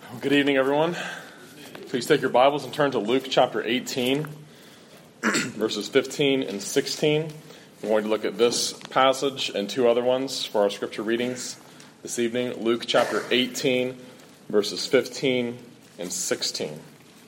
Good evening, everyone. Please take your Bibles and turn to Luke chapter 18, verses 15 and 16. We're going to look at this passage and two other ones for our scripture readings this evening. Luke chapter 18, verses 15 and 16.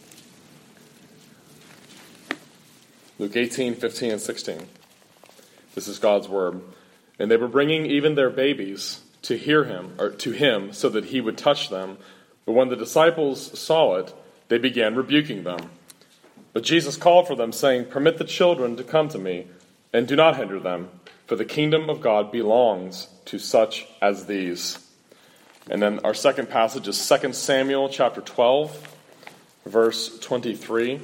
Luke 18, 15 and 16. This is God's word. And they were bringing even their babies to him, so that he would touch them. But when the disciples saw it, they began rebuking them. But Jesus called for them, saying, "Permit the children to come to me, and do not hinder them, for the kingdom of God belongs to such as these." And then our second passage is 2 Samuel chapter 12, verse 23.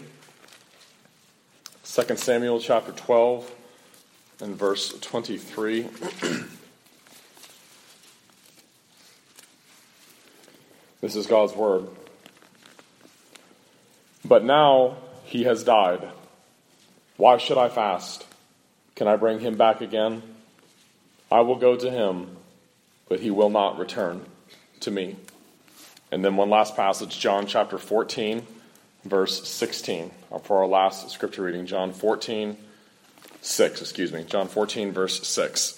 2 Samuel chapter 12 and verse 23. This is God's word. "But now he has died. Why should I fast? Can I bring him back again? I will go to him, but he will not return to me." And then one last passage, John chapter 14, verse 16. For our last scripture reading, John 14, verse 6.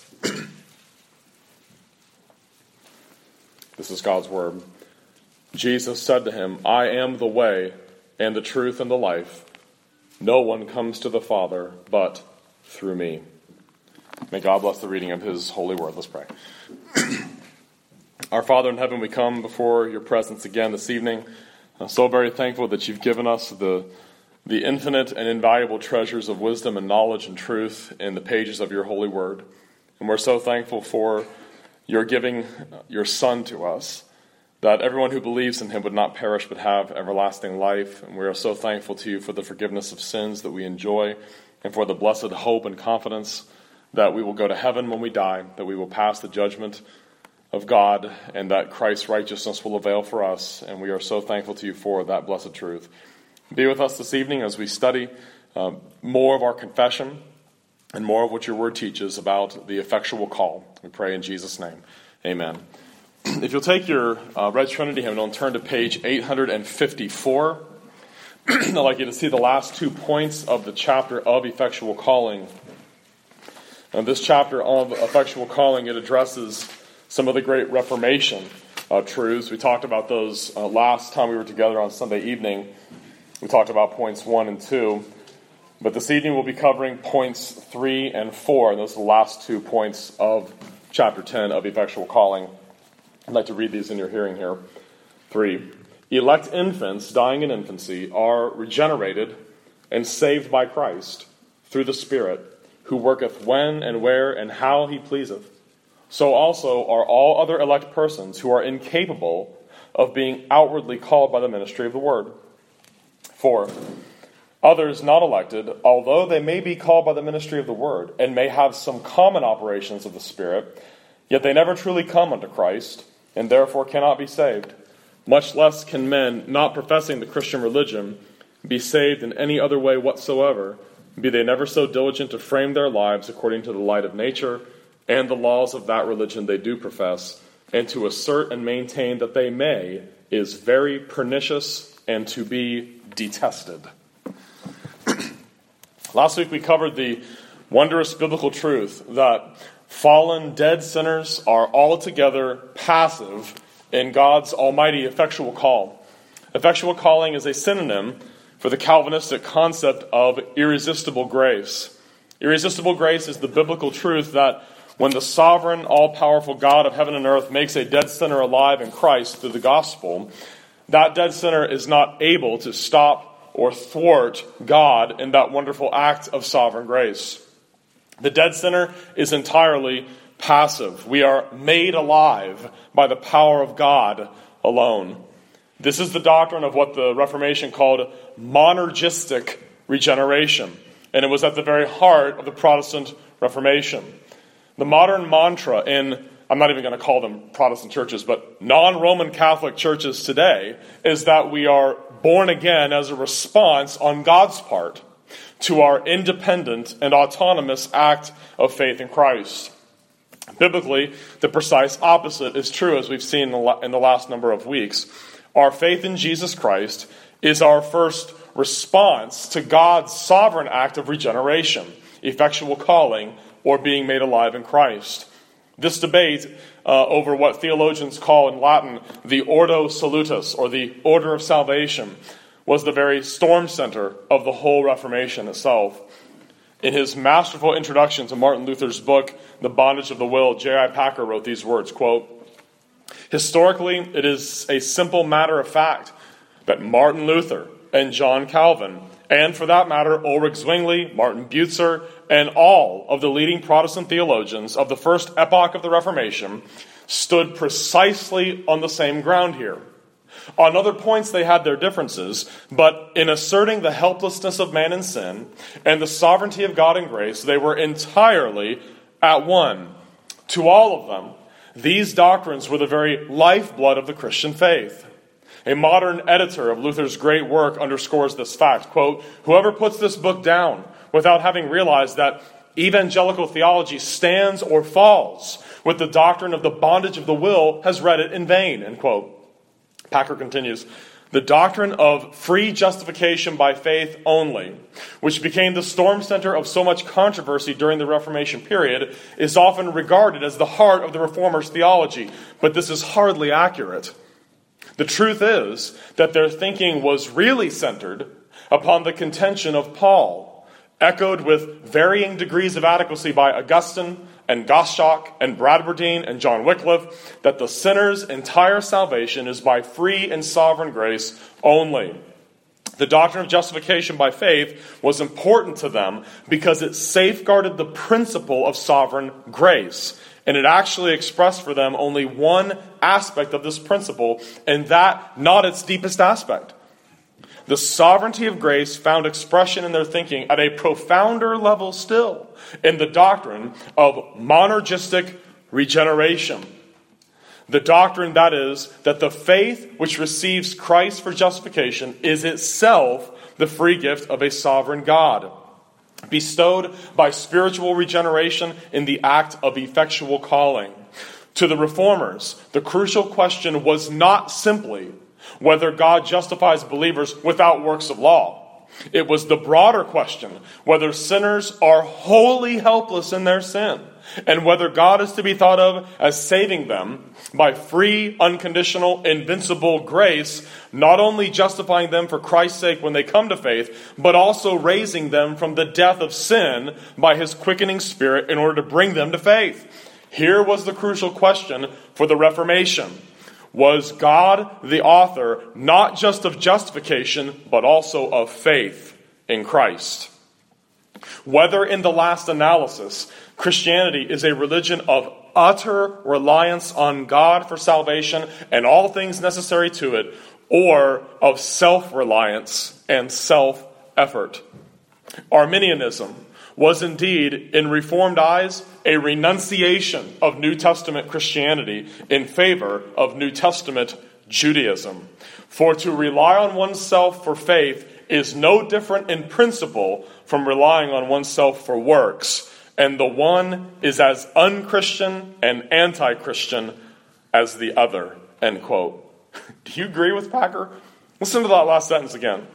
This is God's word. Jesus said to him, "I am the way and the truth and the life. No one comes to the Father but through me." May God bless the reading of his holy word. Let's pray. Our Father in heaven, we come before your presence again this evening. I'm so very thankful that you've given us the infinite and invaluable treasures of wisdom and knowledge and truth in the pages of your holy word. And we're so thankful for your giving your Son to us, that everyone who believes in him would not perish but have everlasting life. And we are so thankful to you for the forgiveness of sins that we enjoy, and for the blessed hope and confidence that we will go to heaven when we die, that we will pass the judgment of God, and that Christ's righteousness will avail for us. And we are so thankful to you for that blessed truth. Be with us this evening as we study more of our confession and more of what your word teaches about the effectual call. We pray in Jesus' name. Amen. If you'll take your Red Trinity hymnal and turn to page 854, I'd like you to see the last 2 points of the chapter of effectual calling. And this chapter of effectual calling, it addresses some of the great Reformation truths. We talked about those last time we were together on Sunday evening. We talked about points 1 and 2. But this evening we'll be covering points 3 and 4. And those are the last 2 points of chapter 10 of effectual calling. I'd like to read these in your hearing here. 3. Elect infants dying in infancy are regenerated and saved by Christ through the Spirit, who worketh when and where and how he pleaseth. So also are all other elect persons who are incapable of being outwardly called by the ministry of the word. 4. Others not elected, although they may be called by the ministry of the word, and may have some common operations of the Spirit, yet they never truly come unto Christ, and therefore cannot be saved. Much less can men, not professing the Christian religion, be saved in any other way whatsoever, be they never so diligent to frame their lives according to the light of nature and the laws of that religion they do profess, and to assert and maintain that they may, is very pernicious and to be detested. Last week we covered the wondrous biblical truth that fallen, dead sinners are altogether passive in God's almighty effectual call. Effectual calling is a synonym for the Calvinistic concept of irresistible grace. Irresistible grace is the biblical truth that when the sovereign, all-powerful God of heaven and earth makes a dead sinner alive in Christ through the gospel, that dead sinner is not able to stop or thwart God in that wonderful act of sovereign grace. The dead sinner is entirely passive. We are made alive by the power of God alone. This is the doctrine of what the Reformation called monergistic regeneration, and it was at the very heart of the Protestant Reformation. The modern mantra in, I'm not even going to call them Protestant churches, but non-Roman Catholic churches today, is that we are born again as a response on God's part to our independent and autonomous act of faith in Christ. Biblically, the precise opposite is true, as we've seen in the last number of weeks. our faith in Jesus Christ is our first response to God's sovereign act of regeneration, effectual calling, or being made alive in Christ. This debate over what theologians call in Latin the Ordo Salutis, or the order of salvation, was the very storm center of the whole Reformation itself. In his masterful introduction to Martin Luther's book, The Bondage of the Will, J.I. Packer wrote these words, quote, "Historically, it is a simple matter of fact that Martin Luther and John Calvin, and for that matter, Ulrich Zwingli, Martin Butzer, and all of the leading Protestant theologians of the first epoch of the Reformation stood precisely on the same ground here. On other points they had their differences, but in asserting the helplessness of man in sin and the sovereignty of God in grace, they were entirely at one. To all of them, these doctrines were the very lifeblood of the Christian faith." A modern editor of Luther's great work underscores this fact, quote, "Whoever puts this book down without having realized that evangelical theology stands or falls with the doctrine of the bondage of the will has read it in vain," end quote. Packer continues, "The doctrine of free justification by faith only, which became the storm center of so much controversy during the Reformation period, is often regarded as the heart of the Reformers' theology, but this is hardly accurate. The truth is that their thinking was really centered upon the contention of Paul, echoed with varying degrees of adequacy by Augustine and Gottschalk and Bradwardine and John Wycliffe, that the sinner's entire salvation is by free and sovereign grace only. The doctrine of justification by faith was important to them because it safeguarded the principle of sovereign grace. And it actually expressed for them only one aspect of this principle, and that not its deepest aspect. The sovereignty of grace found expression in their thinking at a profounder level still in the doctrine of monergistic regeneration. The doctrine, that is, that the faith which receives Christ for justification is itself the free gift of a sovereign God, bestowed by spiritual regeneration in the act of effectual calling. To the Reformers, the crucial question was not simply whether God justifies believers without works of law. It was the broader question whether sinners are wholly helpless in their sin, and whether God is to be thought of as saving them by free, unconditional, invincible grace, not only justifying them for Christ's sake when they come to faith, but also raising them from the death of sin by his quickening spirit in order to bring them to faith. Here was the crucial question for the Reformation. Was God the author not just of justification, but also of faith in Christ? Whether in the last analysis, Christianity is a religion of utter reliance on God for salvation and all things necessary to it, or of self-reliance and self-effort. Arminianism was indeed, in Reformed eyes, a renunciation of New Testament Christianity in favor of New Testament Judaism. For to rely on oneself for faith is no different in principle from relying on oneself for works, and the one is as unchristian and anti-Christian as the other, end quote. Do you agree with Packer? Listen to that last sentence again.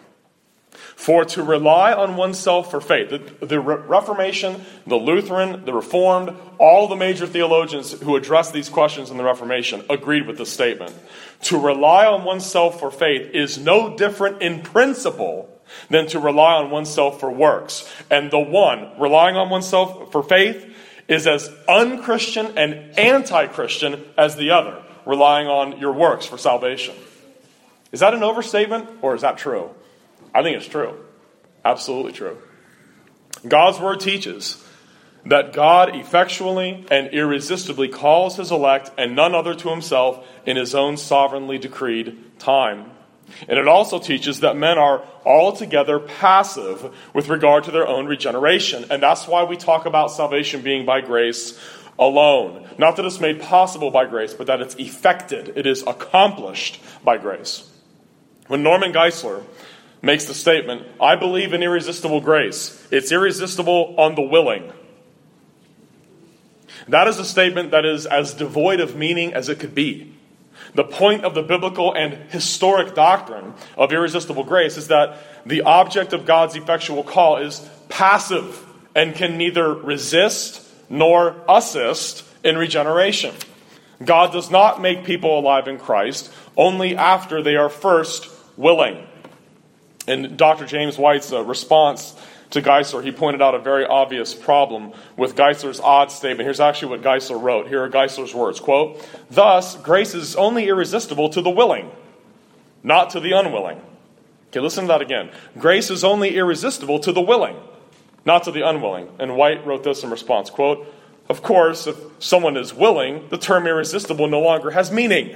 For to rely on oneself for faith. The Reformation, the Lutheran, the Reformed, all the major theologians who addressed these questions in the Reformation agreed with this statement. To rely on oneself for faith is no different in principle than to rely on oneself for works. And the one, relying on oneself for faith, is as unchristian and anti-Christian as the other, relying on your works for salvation. Is that an overstatement, or is that true? I think it's true. Absolutely true. God's word teaches that God effectually and irresistibly calls his elect and none other to himself in his own sovereignly decreed time. And it also teaches that men are altogether passive with regard to their own regeneration. And that's why we talk about salvation being by grace alone. Not that it's made possible by grace, but that it's effected. It is accomplished by grace. When Norman Geisler makes the statement, I believe in irresistible grace, it's irresistible on the willing. That is a statement that is as devoid of meaning as it could be. The point of the biblical and historic doctrine of irresistible grace is that the object of God's effectual call is passive and can neither resist nor assist in regeneration. God does not make people alive in Christ only after they are first willing. In Dr. James White's response to Geisler, he pointed out a very obvious problem with Geisler's odd statement. Here's actually what Geisler wrote. Here are Geisler's words, quote, "Thus, grace is only irresistible to the willing, not to the unwilling." Okay, listen to that again. Grace is only irresistible to the willing, not to the unwilling. And White wrote this in response, quote, "Of course, if someone is willing, the term irresistible no longer has meaning.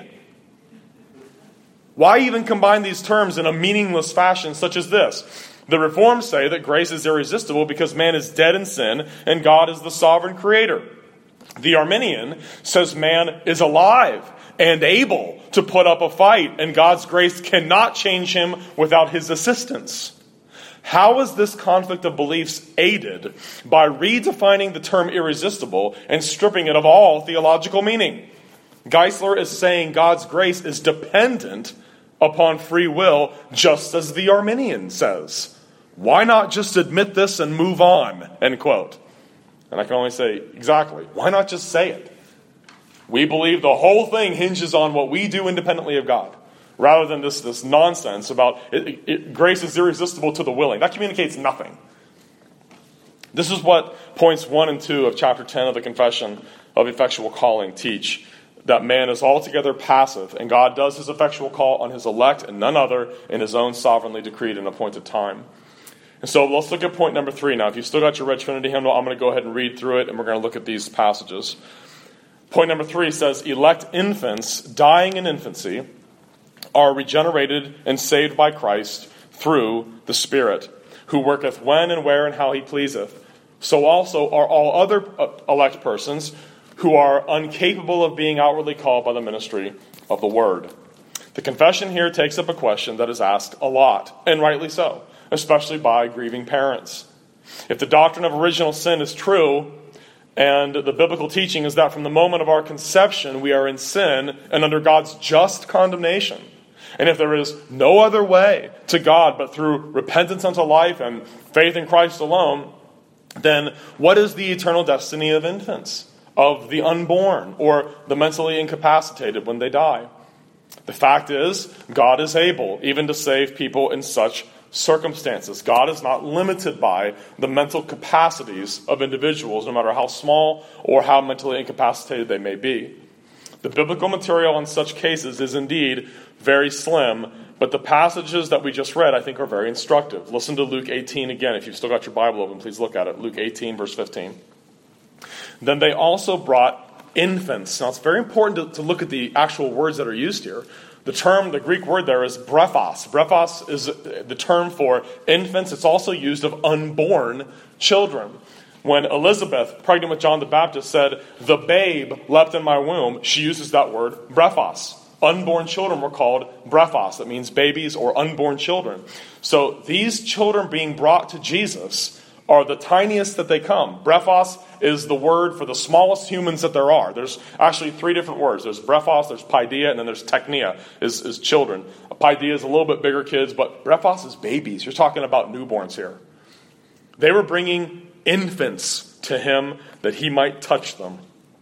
Why even combine these terms in a meaningless fashion such as this? The Reformed say that grace is irresistible because man is dead in sin and God is the sovereign creator. The Arminian says man is alive and able to put up a fight, and God's grace cannot change him without his assistance. How is this conflict of beliefs aided by redefining the term irresistible and stripping it of all theological meaning? Geisler is saying God's grace is dependent upon free will, just as the Arminian says. Why not just admit this and move on? End quote. And I can only say, exactly. Why not just say it? We believe the whole thing hinges on what we do independently of God, rather than this nonsense about grace is irresistible to the willing. That communicates nothing. This is what points 1 and 2 of chapter 10 of the Confession of Effectual Calling teach, that man is altogether passive, and God does his effectual call on his elect and none other in his own sovereignly decreed and appointed time. And so let's look at point number 3 now. If you've still got your Red Trinity hymnal, I'm going to go ahead and read through it, and we're going to look at these passages. Point number 3 says, elect infants dying in infancy are regenerated and saved by Christ through the Spirit, who worketh when and where and how he pleaseth. So also are all other elect persons who are incapable of being outwardly called by the ministry of the Word. The confession here takes up a question that is asked a lot, and rightly so, especially by grieving parents. If the doctrine of original sin is true, and the biblical teaching is that from the moment of our conception we are in sin and under God's just condemnation, and if there is no other way to God but through repentance unto life and faith in Christ alone, then what is the eternal destiny of infants, of the unborn, or the mentally incapacitated when they die? The fact is, God is able even to save people in such circumstances. God is not limited by the mental capacities of individuals, no matter how small or how mentally incapacitated they may be. The biblical material in such cases is indeed very slim, but the passages that we just read, I think, are very instructive. Listen to Luke 18 again. If you've still got your Bible open, please look at it. Luke 18, verse 15. Then they also brought infants. Now, it's very important to look at the actual words that are used here. The Greek word there is brephos. Brephos is the term for infants. It's also used of unborn children. When Elizabeth, pregnant with John the Baptist, said, "The babe leapt in my womb," she uses that word, brephos. Unborn children were called brephos. That means babies or unborn children. So these children being brought to Jesus are the tiniest that they come. Brephos is the word for the smallest humans that there are. There's actually 3 different words. There's brephos, there's paideia, and then there's teknia, is children. Paideia is a little bit bigger kids, but brephos is babies. You're talking about newborns here. They were bringing infants to him that he might touch them.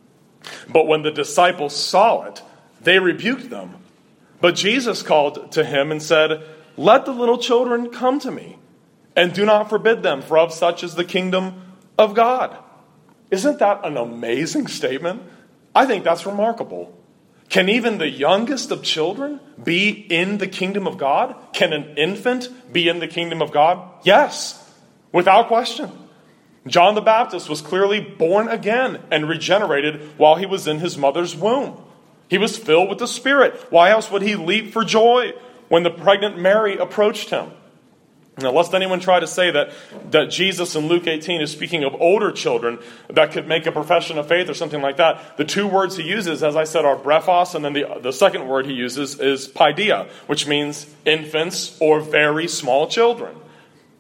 But when the disciples saw it, they rebuked them. But Jesus called to him and said, "Let the little children come to me, and do not forbid them, for of such is the kingdom of God." Isn't that an amazing statement? I think that's remarkable. Can even the youngest of children be in the kingdom of God? Can an infant be in the kingdom of God? Yes, without question. John the Baptist was clearly born again and regenerated while he was in his mother's womb. He was filled with the Spirit. Why else would he leap for joy when the pregnant Mary approached him? Now, lest anyone try to say that Jesus in Luke 18 is speaking of older children that could make a profession of faith or something like that, the 2 words he uses, as I said, are brephos, and then the second word he uses is paideia, which means infants or very small children.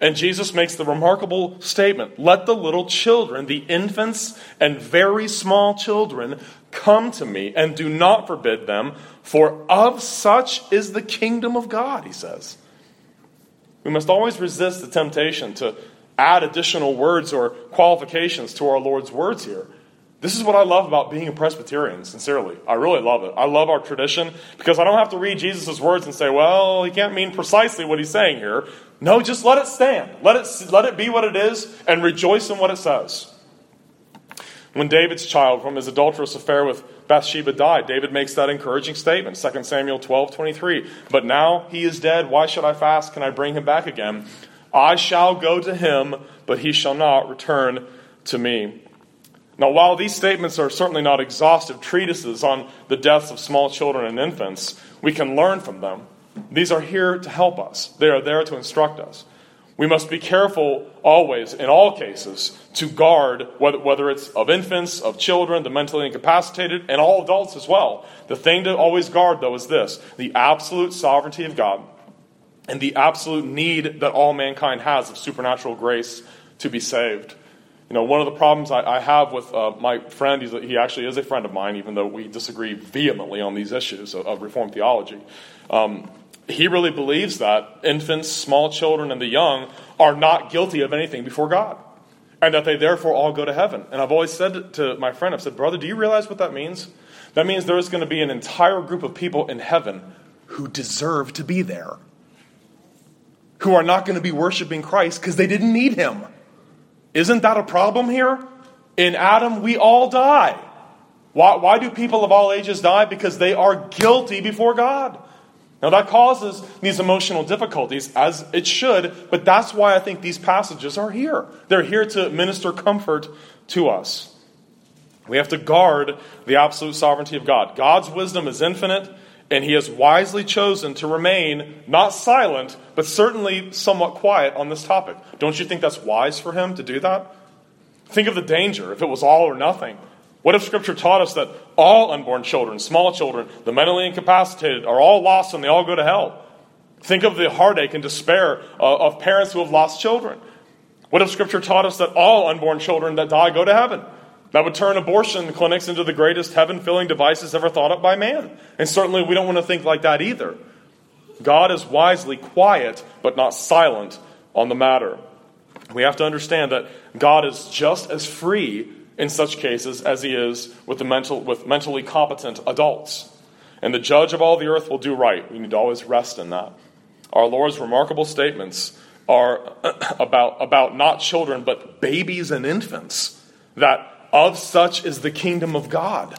And Jesus makes the remarkable statement, let the little children, the infants and very small children, come to me and do not forbid them, for of such is the kingdom of God, he says. We must always resist the temptation to add additional words or qualifications to our Lord's words here. This is what I love about being a Presbyterian, sincerely. I really love it. I love our tradition because I don't have to read Jesus' words and say, well, he can't mean precisely what he's saying here. No, just let it stand. Let it be what it is and rejoice in what it says. When David's child from his adulterous affair with Bathsheba died, David makes that encouraging statement, 2 Samuel 12:23. But now he is dead. Why should I fast? Can I bring him back again? I shall go to him, but he shall not return to me. Now, while these statements are certainly not exhaustive treatises on the deaths of small children and infants, we can learn from them. These are here to help us. They are there to instruct us. We must be careful always, in all cases, to guard, whether it's of infants, of children, the mentally incapacitated, and all adults as well. The thing to always guard, though, is this: the absolute sovereignty of God and the absolute need that all mankind has of supernatural grace to be saved. You know, one of the problems I have with my friend, he actually is a friend of mine, even though we disagree vehemently on these issues of Reformed theology. He really believes that infants, small children, and the young are not guilty of anything before God, and that they therefore all go to heaven. And I've always said to my friend, I've said, brother, do you realize what that means? That means there is going to be an entire group of people in heaven who deserve to be there, who are not going to be worshiping Christ because they didn't need him. Isn't that a problem here? In Adam, we all die. Why do people of all ages die? Because they are guilty before God. Now that causes these emotional difficulties, as it should, but that's why I think these passages are here. They're here to minister comfort to us. We have to guard the absolute sovereignty of God. God's wisdom is infinite, and he has wisely chosen to remain not silent, but certainly somewhat quiet on this topic. Don't you think that's wise for him to do that? Think of the danger if it was all or nothing. What if Scripture taught us that all unborn children, small children, the mentally incapacitated, are all lost and they all go to hell? Think of the heartache and despair of parents who have lost children. What if Scripture taught us that all unborn children that die go to heaven? That would turn abortion clinics into the greatest heaven-filling devices ever thought up by man. And certainly we don't want to think like that either. God is wisely quiet, but not silent on the matter. We have to understand that God is just as free in such cases as he is with mentally competent adults. And the judge of all the earth will do right. We need to always rest in that. Our Lord's remarkable statements are about not children, but babies and infants, that of such is the kingdom of God.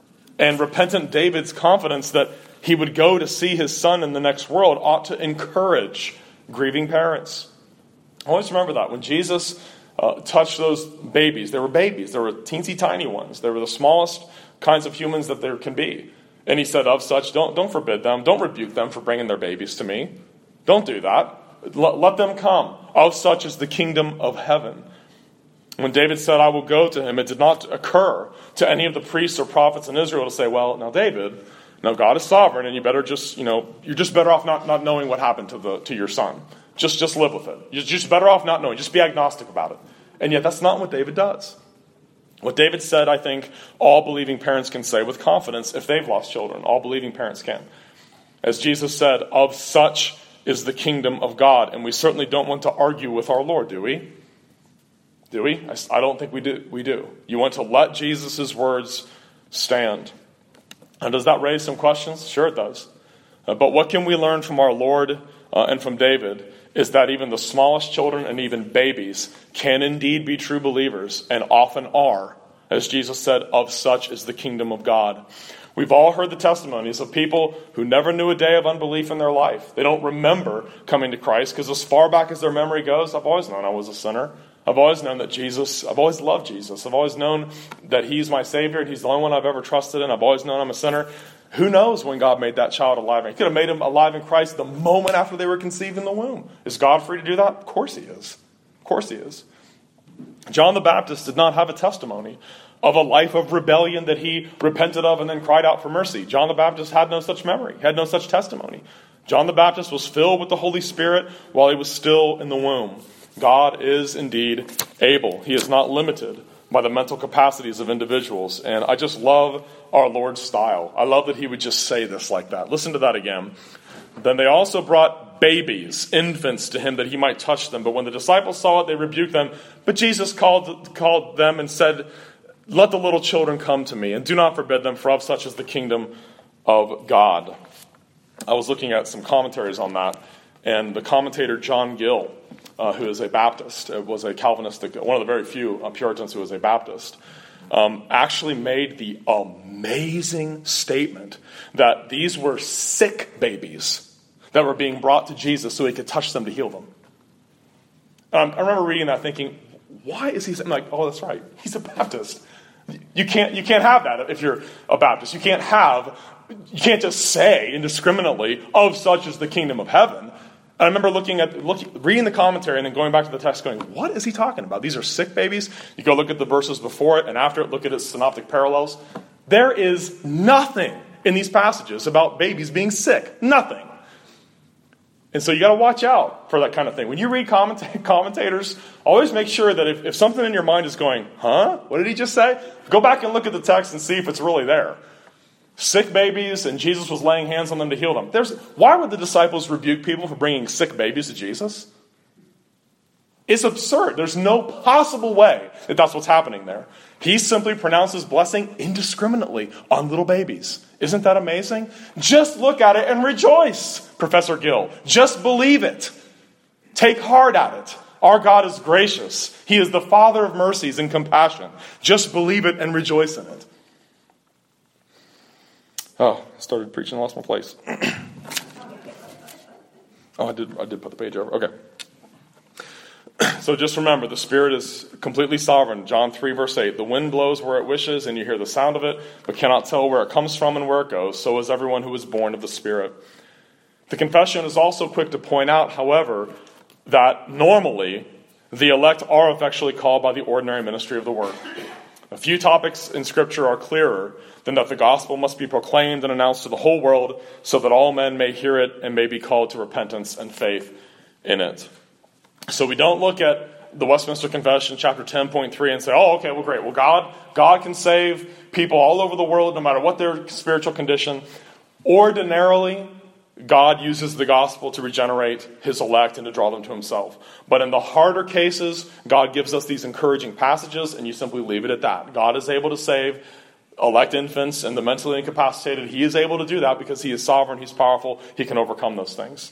And repentant David's confidence that he would go to see his son in the next world ought to encourage grieving parents. Always remember that. When Jesus touched those babies, they were teensy tiny ones. They were the smallest kinds of humans that there can be. And he said, of such, don't forbid them. Don't rebuke them for bringing their babies to me. Don't do that. Let them come. Of such is the kingdom of heaven. When David said, I will go to him, it did not occur to any of the priests or prophets in Israel to say, well, now David, now God is sovereign, and you better just, you're just better off not knowing what happened to your son. Just live with it. You're just better off not knowing. Just be agnostic about it. And yet that's not what David does. What David said, I think, all believing parents can say with confidence if they've lost children. All believing parents can. As Jesus said, of such is the kingdom of God. And we certainly don't want to argue with our Lord, do we? Do we? I don't think we do. You want to let Jesus' words stand. And does that raise some questions? Sure it does. But what can we learn from our Lord and from David is that even the smallest children and even babies can indeed be true believers, and often are. As Jesus said, of such is the kingdom of God. We've all heard the testimonies of people who never knew a day of unbelief in their life. They don't remember coming to Christ because as far back as their memory goes, I've always known I was a sinner. I've always known that I've always loved Jesus. I've always known that he's my Savior and he's the only one I've ever trusted in. I've always known I'm a sinner. Who knows when God made that child alive? He could have made him alive in Christ the moment after they were conceived in the womb. Is God free to do that? Of course he is. Of course he is. John the Baptist did not have a testimony of a life of rebellion that he repented of and then cried out for mercy. John the Baptist had no such memory, had no such testimony. John the Baptist was filled with the Holy Spirit while he was still in the womb. God is indeed able. He is not limited by the mental capacities of individuals. And I just love our Lord's style. I love that he would just say this like that. Listen to that again. Then they also brought babies, infants, to him that he might touch them. But when the disciples saw it, they rebuked them. But Jesus called them and said, "Let the little children come to me, and do not forbid them, for of such is the kingdom of God." I was looking at some commentaries on that, and the commentator John Gill, who is a Baptist, was a Calvinistic, one of the very few Puritans who was a Baptist, actually made the amazing statement that these were sick babies that were being brought to Jesus so he could touch them to heal them. I remember reading that thinking, why is he saying, like, oh, that's right, he's a Baptist. You can't have that if you're a Baptist. You can't just say indiscriminately, of such is the kingdom of heaven. I remember reading the commentary and then going back to the text going, what is he talking about? These are sick babies. You go look at the verses before it and after it, look at its synoptic parallels. There is nothing in these passages about babies being sick. Nothing. And so you got to watch out for that kind of thing. When you read commentators, always make sure that if something in your mind is going, huh? What did he just say? Go back and look at the text and see if it's really there. Sick babies, and Jesus was laying hands on them to heal them. Why would the disciples rebuke people for bringing sick babies to Jesus? It's absurd. There's no possible way that that's what's happening there. He simply pronounces blessing indiscriminately on little babies. Isn't that amazing? Just look at it and rejoice, Professor Gill. Just believe it. Take heart at it. Our God is gracious. He is the Father of mercies and compassion. Just believe it and rejoice in it. Oh, I started preaching and lost my place. Oh, I did put the page over. Okay. So just remember, the Spirit is completely sovereign. John 3, verse 8. The wind blows where it wishes, and you hear the sound of it, but cannot tell where it comes from and where it goes. So is everyone who is born of the Spirit. The confession is also quick to point out, however, that normally the elect are effectually called by the ordinary ministry of the word. A few topics in Scripture are clearer than that the gospel must be proclaimed and announced to the whole world so that all men may hear it and may be called to repentance and faith in it. So we don't look at the Westminster Confession, chapter 10.3, and say, oh, okay, well, great. Well, God can save people all over the world, no matter what their spiritual condition. Ordinarily, God uses the gospel to regenerate his elect and to draw them to himself. But in the harder cases, God gives us these encouraging passages, and you simply leave it at that. God is able to save elect infants and the mentally incapacitated. He is able to do that because he is sovereign, he's powerful, he can overcome those things.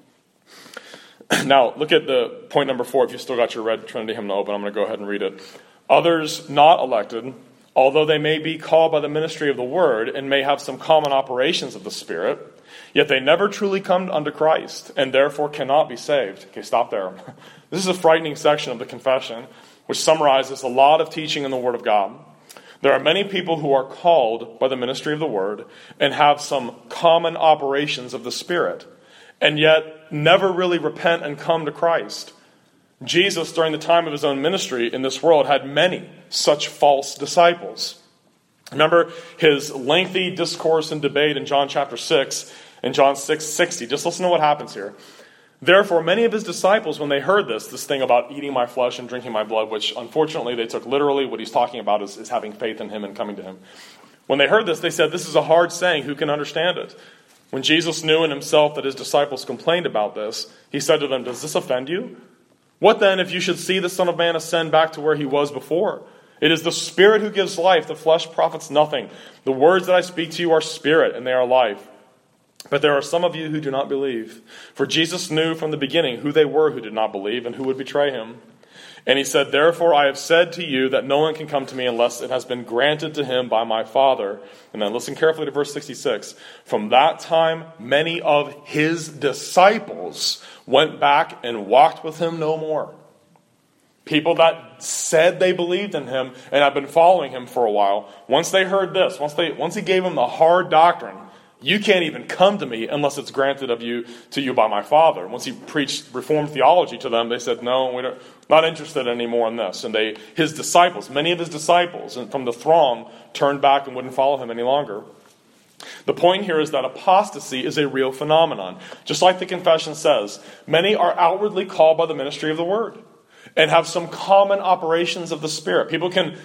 Now, look at the point number 4. If you still got your red Trinity hymnal open, I'm going to go ahead and read it. Others not elected, although they may be called by the ministry of the word and may have some common operations of the Spirit, yet they never truly come unto Christ and therefore cannot be saved. Okay, stop there. This is a frightening section of the confession, which summarizes a lot of teaching in the Word of God. There are many people who are called by the ministry of the word and have some common operations of the Spirit, and yet never really repent and come to Christ. Jesus, during the time of his own ministry in this world, had many such false disciples. Remember his lengthy discourse and debate in John chapter 6 and John 6:60. Just listen to what happens here. Therefore, many of his disciples, when they heard this thing about eating my flesh and drinking my blood, which unfortunately they took literally, what he's talking about is having faith in him and coming to him. When they heard this, they said, this is a hard saying, who can understand it? When Jesus knew in himself that his disciples complained about this, he said to them, does this offend you? What then if you should see the Son of Man ascend back to where he was before? It is the Spirit who gives life, the flesh profits nothing. The words that I speak to you are spirit, and they are life. But there are some of you who do not believe. For Jesus knew from the beginning who they were who did not believe and who would betray him. And he said, therefore I have said to you that no one can come to me unless it has been granted to him by my Father. And then listen carefully to verse 66. From that time, many of his disciples went back and walked with him no more. People that said they believed in him and had been following him for a while, once they heard this, once he gave them the hard doctrine, you can't even come to me unless it's granted to you by my Father. Once he preached Reformed theology to them, they said, no, we're not interested anymore in this. And many of his disciples, and from the throng, turned back and wouldn't follow him any longer. The point here is that apostasy is a real phenomenon. Just like the confession says, many are outwardly called by the ministry of the word and have some common operations of the Spirit. People can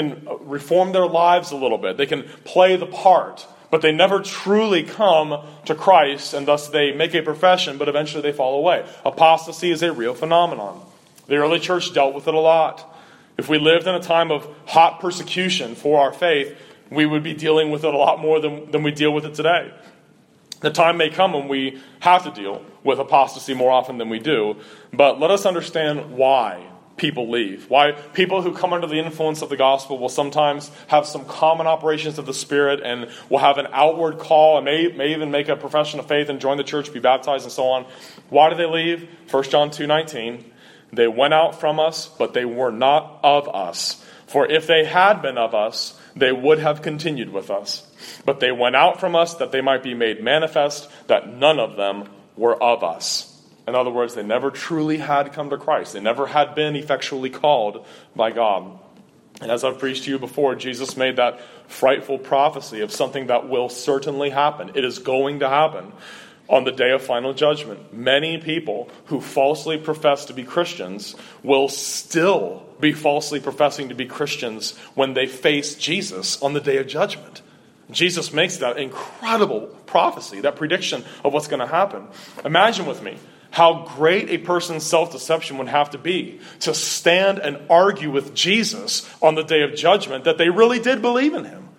reform their lives a little bit. They can play the part, but they never truly come to Christ, and thus they make a profession, but eventually they fall away. Apostasy is a real phenomenon. The early church dealt with it a lot. If we lived in a time of hot persecution for our faith, we would be dealing with it a lot more than we deal with it today. The time may come when we have to deal with apostasy more often than we do, but let us understand why people leave. Why people who come under the influence of the gospel will sometimes have some common operations of the Spirit and will have an outward call and may even make a profession of faith and join the church, be baptized, and so on. Why do they leave? 1 John 2:19, they went out from us, but they were not of us. For if they had been of us, they would have continued with us. But they went out from us that they might be made manifest that none of them were of us. In other words, they never truly had come to Christ. They never had been effectually called by God. And as I've preached to you before, Jesus made that frightful prophecy of something that will certainly happen. It is going to happen on the day of final judgment. Many people who falsely profess to be Christians will still be falsely professing to be Christians when they face Jesus on the day of judgment. Jesus makes that incredible prophecy, that prediction of what's going to happen. Imagine with me how great a person's self-deception would have to be to stand and argue with Jesus on the day of judgment that they really did believe in him.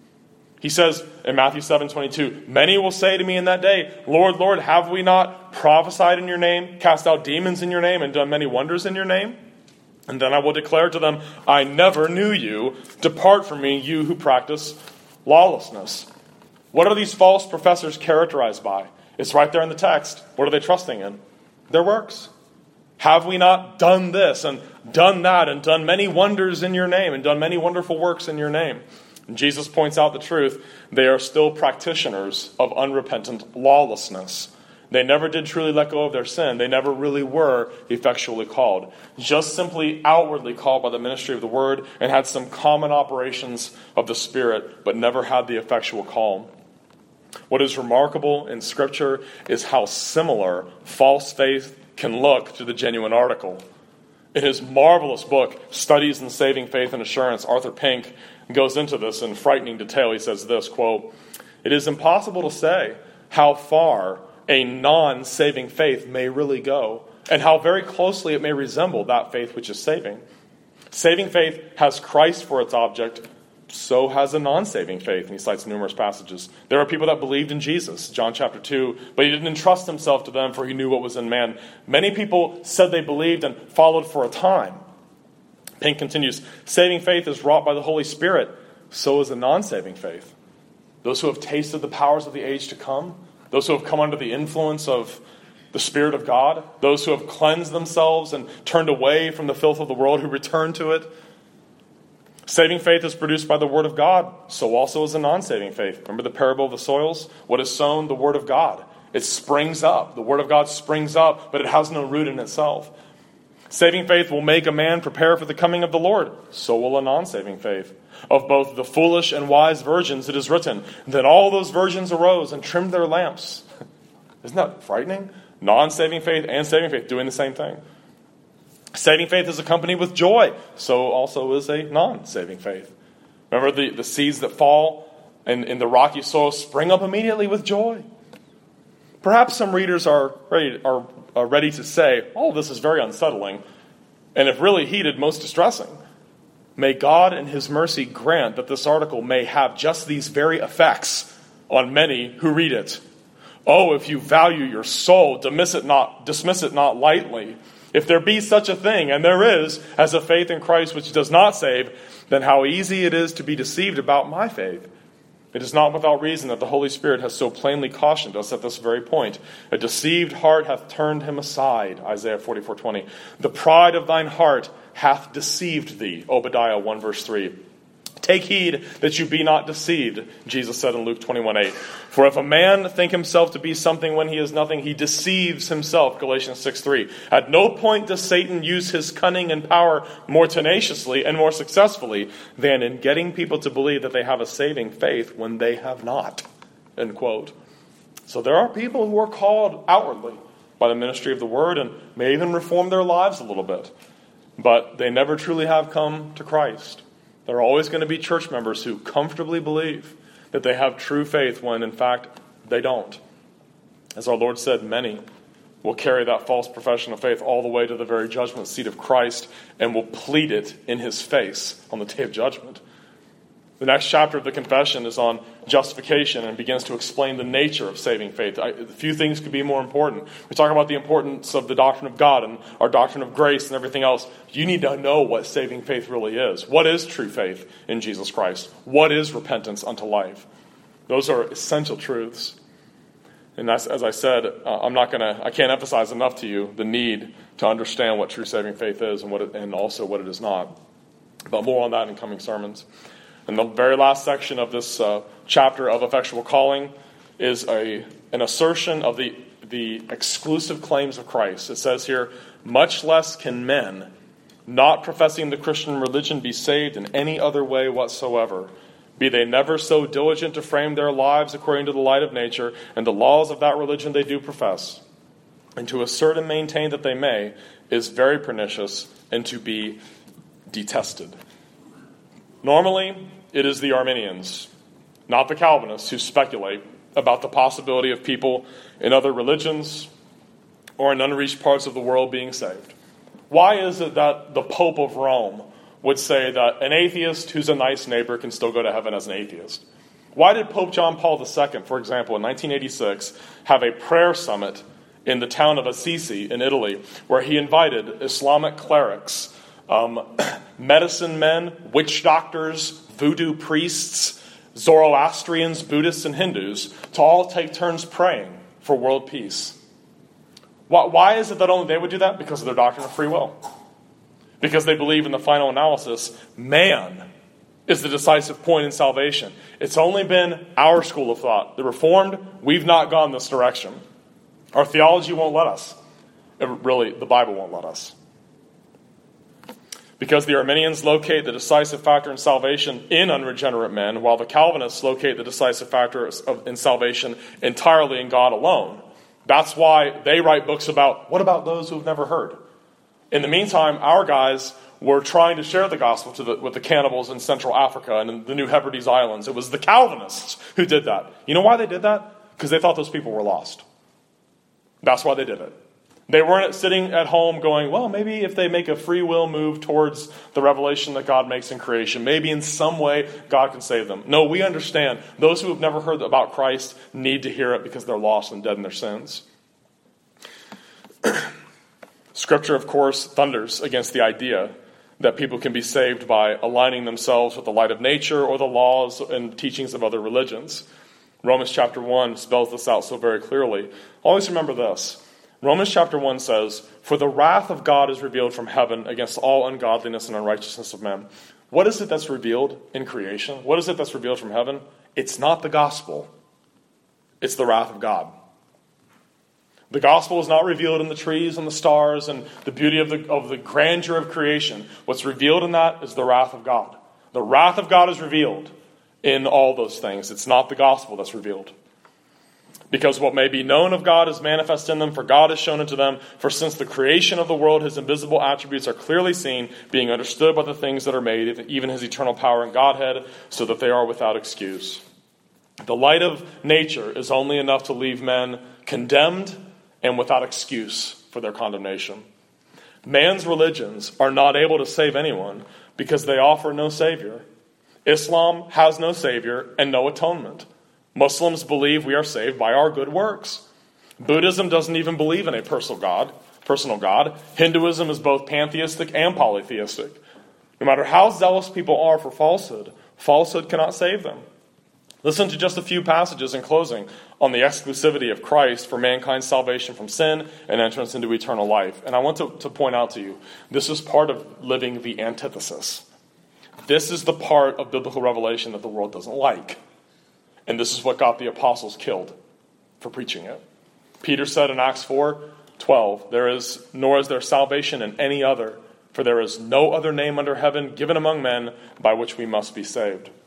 He says in Matthew 7:22, many will say to me in that day, Lord, Lord, have we not prophesied in your name, cast out demons in your name, and done many wonders in your name? And then I will declare to them, I never knew you. Depart from me, you who practice lawlessness. What are these false professors characterized by? It's right there in the text. What are they trusting in? Their works. Have we not done this and done that and done many wonders in your name and done many wonderful works in your name? And Jesus points out the truth. They are still practitioners of unrepentant lawlessness. They never did truly let go of their sin. They never really were effectually called. Just simply outwardly called by the ministry of the word and had some common operations of the Spirit, but never had the effectual call. What is remarkable in Scripture is how similar false faith can look to the genuine article. In his marvelous book, Studies in Saving Faith and Assurance, Arthur Pink goes into this in frightening detail. He says this, quote, it is impossible to say how far a non-saving faith may really go, and how very closely it may resemble that faith which is saving. Saving faith has Christ for its object, so has a non-saving faith, and he cites numerous passages. There are people that believed in Jesus, John chapter 2, but he didn't entrust himself to them, for he knew what was in man. Many people said they believed and followed for a time. Pink continues, saving faith is wrought by the Holy Spirit, so is a non-saving faith. Those who have tasted the powers of the age to come, those who have come under the influence of the Spirit of God, those who have cleansed themselves and turned away from the filth of the world, who return to it. Saving faith is produced by the Word of God, so also is a non-saving faith. Remember the parable of the soils? What is sown? The Word of God. It springs up. The Word of God springs up, but it has no root in itself. Saving faith will make a man prepare for the coming of the Lord. So will a non-saving faith. Of both the foolish and wise virgins it is written, that all those virgins arose and trimmed their lamps. Isn't that frightening? Non-saving faith and saving faith doing the same thing. Saving faith is accompanied with joy. So also is a non-saving faith. Remember the seeds that fall in the rocky soil spring up immediately with joy. Perhaps some readers are ready to say, oh, this is very unsettling, and if really heeded, most distressing. May God in his mercy grant that this article may have just these very effects on many who read it. Oh, if you value your soul, dismiss it not lightly. If there be such a thing, and there is, as a faith in Christ which does not save, then how easy it is to be deceived about my faith. It is not without reason that the Holy Spirit has so plainly cautioned us at this very point. A deceived heart hath turned him aside, Isaiah 44:20. The pride of thine heart hath deceived thee, Obadiah 1 verse 3. Take heed that you be not deceived, Jesus said in Luke 21:8. For if a man think himself to be something when he is nothing, he deceives himself, Galatians 6:3. At no point does Satan use his cunning and power more tenaciously and more successfully than in getting people to believe that they have a saving faith when they have not. end quote. So there are people who are called outwardly by the ministry of the word and may even reform their lives a little bit. But they never truly have come to Christ. There are always going to be church members who comfortably believe that they have true faith when, in fact, they don't. As our Lord said, many will carry that false profession of faith all the way to the very judgment seat of Christ and will plead it in his face on the day of judgment. The next chapter of the confession is on justification and begins to explain the nature of saving faith. A few things could be more important. We talk about the importance of the doctrine of God and our doctrine of grace and everything else. You need to know what saving faith really is. What is true faith in Jesus Christ? What is repentance unto life? Those are essential truths. And as I said, I can't emphasize enough to you the need to understand what true saving faith is and also what it is not. But more on that in coming sermons. And the very last section of this chapter of effectual calling is an assertion of the exclusive claims of Christ. It says here, much less can men, not professing the Christian religion, be saved in any other way whatsoever, be they never so diligent to frame their lives according to the light of nature and the laws of that religion they do profess. And to assert and maintain that they may is very pernicious and to be detested. Normally, it is the Arminians, not the Calvinists, who speculate about the possibility of people in other religions or in unreached parts of the world being saved. Why is it that the Pope of Rome would say that an atheist who's a nice neighbor can still go to heaven as an atheist? Why did Pope John Paul II, for example, in 1986, have a prayer summit in the town of Assisi in Italy where he invited Islamic clerics, medicine men, witch doctors, voodoo priests, Zoroastrians, Buddhists, and Hindus to all take turns praying for world peace? Why is it that only they would do that? Because of their doctrine of free will. Because they believe in the final analysis, man is the decisive point in salvation. It's only been our school of thought. The Reformed, we've not gone this direction. Our theology won't let us. Really, the Bible won't let us. Because the Arminians locate the decisive factor in salvation in unregenerate men, while the Calvinists locate the decisive factor in salvation entirely in God alone. That's why they write books about, what about those who have never heard? In the meantime, our guys were trying to share the gospel with the cannibals in Central Africa and in the New Hebrides Islands. It was the Calvinists who did that. You know why they did that? Because they thought those people were lost. That's why they did it. They weren't sitting at home going, well, maybe if they make a free will move towards the revelation that God makes in creation, maybe in some way God can save them. No, we understand those who have never heard about Christ need to hear it because they're lost and dead in their sins. Scripture, of course, thunders against the idea that people can be saved by aligning themselves with the light of nature or the laws and teachings of other religions. Romans chapter 1 spells this out so very clearly. Always remember this. Romans chapter 1 says, for the wrath of God is revealed from heaven against all ungodliness and unrighteousness of men. What is it that's revealed in creation? What is it that's revealed from heaven? It's not the gospel. It's the wrath of God. The gospel is not revealed in the trees and the stars and the beauty of the grandeur of creation. What's revealed in that is the wrath of God. The wrath of God is revealed in all those things. It's not the gospel that's revealed. Because what may be known of God is manifest in them, for God is shown unto them. For since the creation of the world, his invisible attributes are clearly seen, being understood by the things that are made, even his eternal power and Godhead, so that they are without excuse. The light of nature is only enough to leave men condemned and without excuse for their condemnation. Man's religions are not able to save anyone because they offer no Savior. Islam has no Savior and no atonement. Muslims believe we are saved by our good works. Buddhism doesn't even believe in a personal God. Hinduism is both pantheistic and polytheistic. No matter how zealous people are for falsehood cannot save them. Listen to just a few passages in closing on the exclusivity of Christ for mankind's salvation from sin and entrance into eternal life. And I want to point out to you, this is part of living the antithesis. This is the part of biblical revelation that the world doesn't like. And this is what got the apostles killed for preaching it. Peter said in Acts 4:12, nor is there salvation in any other, for there is no other name under heaven given among men by which we must be saved.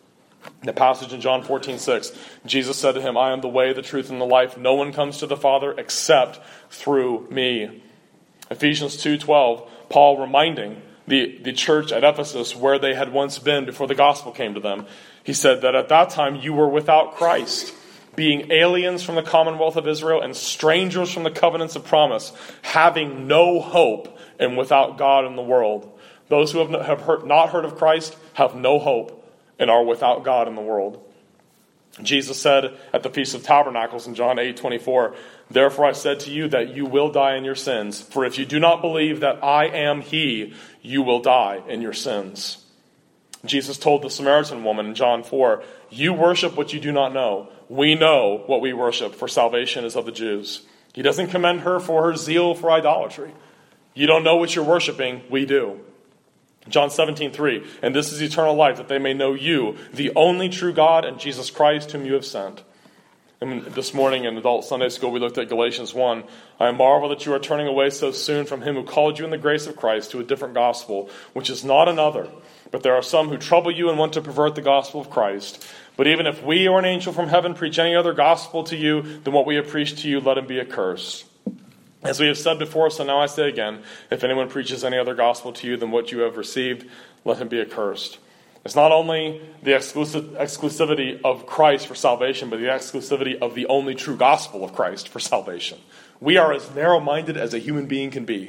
The passage in John 14:6, Jesus said to him, I am the way, the truth, and the life. No one comes to the Father except through me. Ephesians 2:12, Paul reminding the church at Ephesus where they had once been before the gospel came to them. He said that at that time you were without Christ, being aliens from the commonwealth of Israel and strangers from the covenants of promise, having no hope and without God in the world. Those who have not heard of Christ have no hope and are without God in the world. Jesus said at the Feast of Tabernacles in John 8:24, therefore I said to you that you will die in your sins, for if you do not believe that I am he, you will die in your sins. Jesus told the Samaritan woman in John 4, you worship what you do not know. We know what we worship, for salvation is of the Jews. He doesn't commend her for her zeal for idolatry. You don't know what you're worshiping, we do. John 17:3, and this is eternal life, that they may know you, the only true God, and Jesus Christ, whom you have sent. And this morning in adult Sunday school, we looked at Galatians 1. I marvel that you are turning away so soon from him who called you in the grace of Christ to a different gospel, which is not another. But there are some who trouble you and want to pervert the gospel of Christ. But even if we or an angel from heaven preach any other gospel to you than what we have preached to you, let him be accursed. As we have said before, so now I say again, if anyone preaches any other gospel to you than what you have received, let him be accursed. It's not only the exclusivity of Christ for salvation, but the exclusivity of the only true gospel of Christ for salvation. We are as narrow-minded as a human being can be.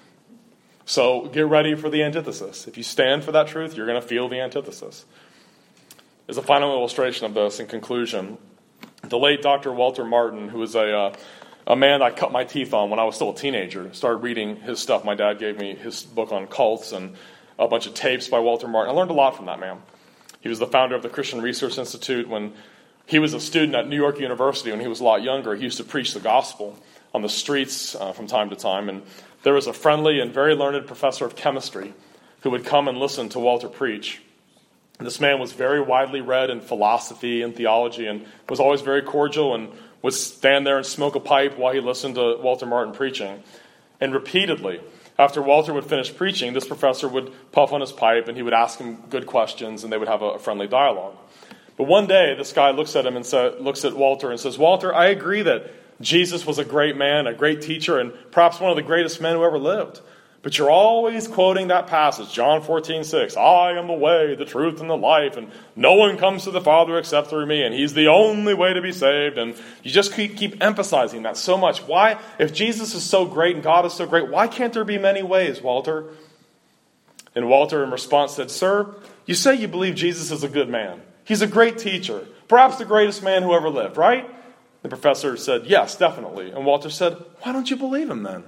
So get ready for the antithesis. If you stand for that truth, you're going to feel the antithesis. As a final illustration of this, in conclusion, the late Dr. Walter Martin, who was a man I cut my teeth on when I was still a teenager, started reading his stuff. My dad gave me his book on cults and a bunch of tapes by Walter Martin. I learned a lot from that man. He was the founder of the Christian Research Institute. When he was a student at New York University, when he was a lot younger, he used to preach the gospel on the streets from time to time. And there was a friendly and very learned professor of chemistry who would come and listen to Walter preach. And this man was very widely read in philosophy and theology and was always very cordial and would stand there and smoke a pipe while he listened to Walter Martin preaching. And repeatedly, after Walter would finish preaching, this professor would puff on his pipe and he would ask him good questions and they would have a friendly dialogue. But one day, this guy looks at him and looks at Walter and says, Walter, I agree that Jesus was a great man, a great teacher, and perhaps one of the greatest men who ever lived. But you're always quoting that passage, John 14:6. I am the way, the truth, and the life, and no one comes to the Father except through me, and he's the only way to be saved. And you just keep emphasizing that so much. Why, if Jesus is so great and God is so great, why can't there be many ways, Walter? And Walter, in response, said, Sir, you say you believe Jesus is a good man. He's a great teacher, perhaps the greatest man who ever lived, right? The professor said, yes, definitely. And Walter said, why don't you believe him then?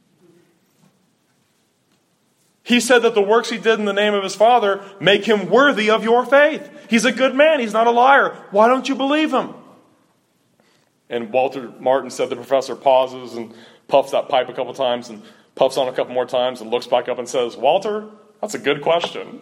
He said that the works he did in the name of his Father make him worthy of your faith. He's a good man. He's not a liar. Why don't you believe him? And Walter Martin said the professor pauses and puffs that pipe a couple times and puffs on a couple more times and looks back up and says, Walter, that's a good question.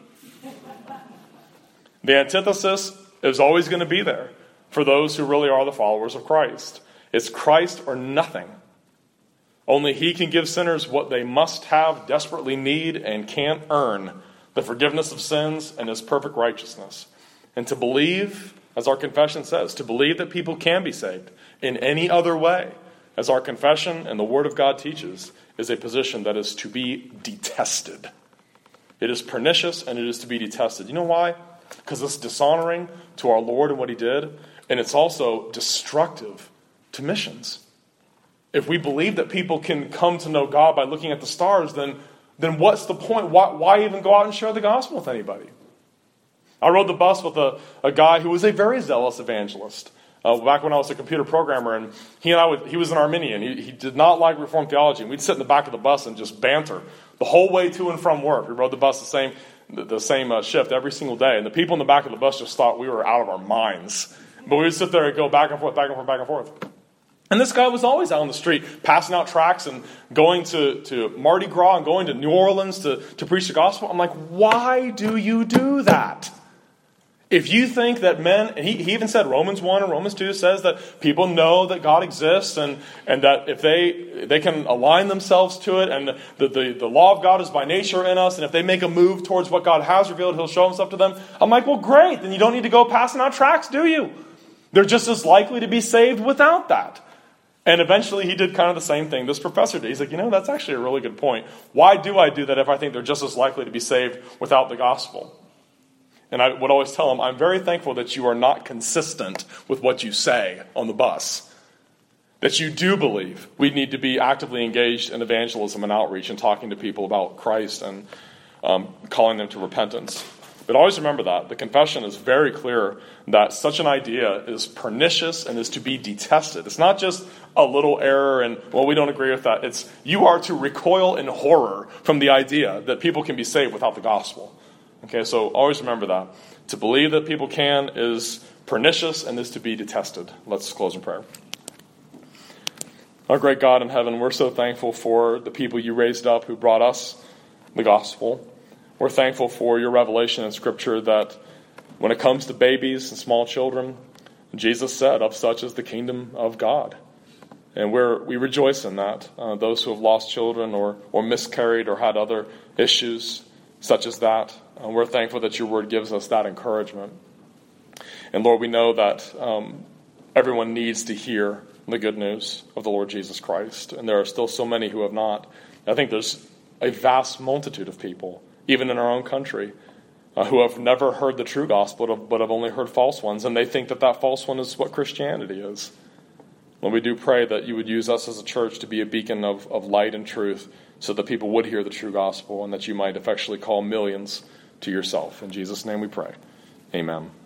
The antithesis is always going to be there for those who really are the followers of Christ. It's Christ or nothing. Only he can give sinners what they must have, desperately need, and can't earn, the forgiveness of sins and his perfect righteousness. And to believe, as our confession says, to believe that people can be saved in any other way, as our confession and the Word of God teaches, is a position that is to be detested. It is pernicious and it is to be detested. You know why? Because it's dishonoring to our Lord and what he did, and it's also destructive to missions. If we believe that people can come to know God by looking at the stars, then what's the point? Why even go out and share the gospel with anybody? I rode the bus with a guy who was a very zealous evangelist back when I was a computer programmer, and he was an Arminian. He did not like Reformed theology, and we'd sit in the back of the bus and just banter the whole way to and from work. We rode the bus the same shift every single day, and the people in the back of the bus just thought we were out of our minds. But we would sit there and go back and forth, back and forth, back and forth. And this guy was always out on the street, passing out tracts and going to Mardi Gras and going to New Orleans to preach the gospel. I'm like, why do you do that? If you think that men, and he even said Romans 1 and Romans 2 says that people know that God exists and that if they can align themselves to it, and the law of God is by nature in us, and if they make a move towards what God has revealed, he'll show himself to them. I'm like, well, great, then you don't need to go passing out tracts, do you? They're just as likely to be saved without that. And eventually he did kind of the same thing this professor did. He's like, that's actually a really good point. Why do I do that if I think they're just as likely to be saved without the gospel? And I would always tell them, I'm very thankful that you are not consistent with what you say on the bus. That you do believe we need to be actively engaged in evangelism and outreach and talking to people about Christ and calling them to repentance. But always remember that. The confession is very clear that such an idea is pernicious and is to be detested. It's not just a little error and, well, we don't agree with that. It's you are to recoil in horror from the idea that people can be saved without the gospel. Okay, so always remember that. To believe that people can is pernicious and is to be detested. Let's close in prayer. Our great God in heaven, we're so thankful for the people you raised up who brought us the gospel. We're thankful for your revelation in Scripture that when it comes to babies and small children, Jesus said, of such is the kingdom of God. And we rejoice in that. Those who have lost children or miscarried or had other issues such as that, we're thankful that your word gives us that encouragement. And Lord, we know that everyone needs to hear the good news of the Lord Jesus Christ. And there are still so many who have not. I think there's a vast multitude of people, even in our own country, who have never heard the true gospel but have only heard false ones. And they think that false one is what Christianity is. Lord, we do pray that you would use us as a church to be a beacon of light and truth so that people would hear the true gospel and that you might effectually call millions to yourself. In Jesus' name we pray. Amen.